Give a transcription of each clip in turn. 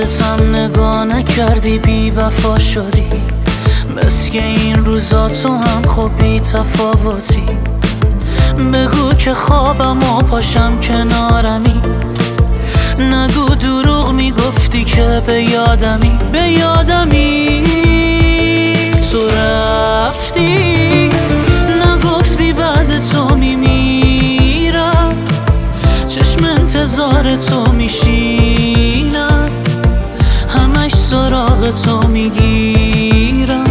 خودتم نگاه نکردی، بی وفا شدی. بس که این روزا تو هم خب بی تفاوتی. بگو که خوابم و پاشم کنارمی. نگو دروغ میگفتی که به یادمی. تو رفتی نگفتی بعد تو میمیرم. چشم انتظار تو میشینم، همش سراغ تو میگیرم.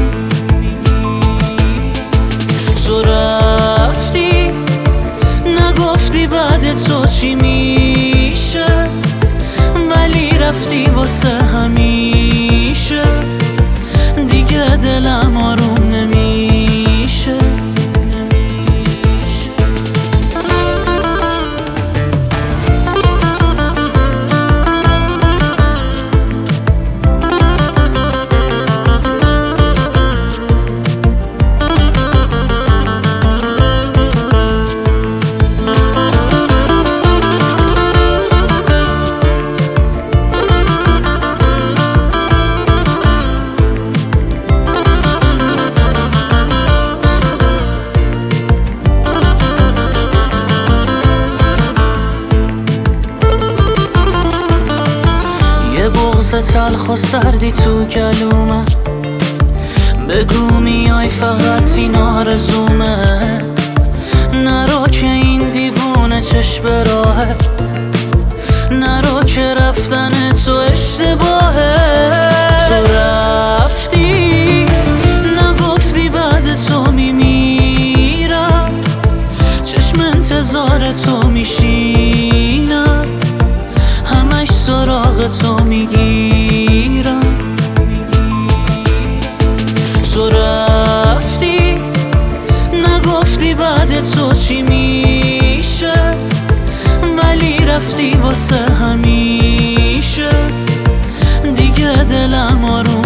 تو رفتی نگفتی بعد تو چی میشه، ولی رفتی واسه همیشه. دیگه دلم آروم نمیشه. یه بغض تلخ و سردی تو گلومه. بگو میای فقط این آرزومه. نرو که این دیوونه چشم راهه. نرو که رفتن تو اشتباهه. تو رفتی نگفتی بعد تو میمیرم. چشم انتظار تو میشینم، همش سراغ تو میگیرم. تو رفتی نگفتی بعد تو چی میشه، ولی رفتی واسه همیشه. دیگه دلم آروم